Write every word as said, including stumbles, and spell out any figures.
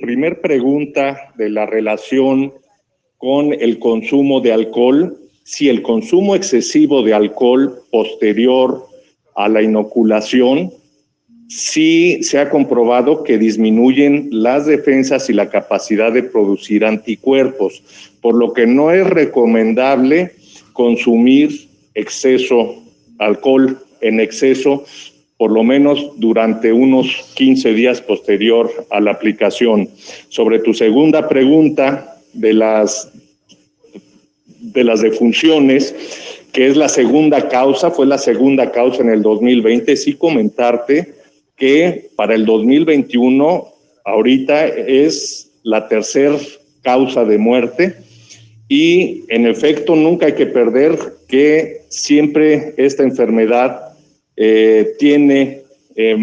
primer pregunta de la relación con el consumo de alcohol, si el consumo excesivo de alcohol posterior a la inoculación, sí se ha comprobado que disminuyen las defensas y la capacidad de producir anticuerpos, por lo que no es recomendable consumir exceso, alcohol en exceso, por lo menos durante unos quince días posterior a la aplicación. Sobre tu segunda pregunta de las, de las defunciones, que es la segunda causa, fue la segunda causa en el dos mil veinte, sí comentarte que para el dos mil veintiuno ahorita es la tercera causa de muerte y en efecto nunca hay que perder que siempre esta enfermedad eh, tiene eh,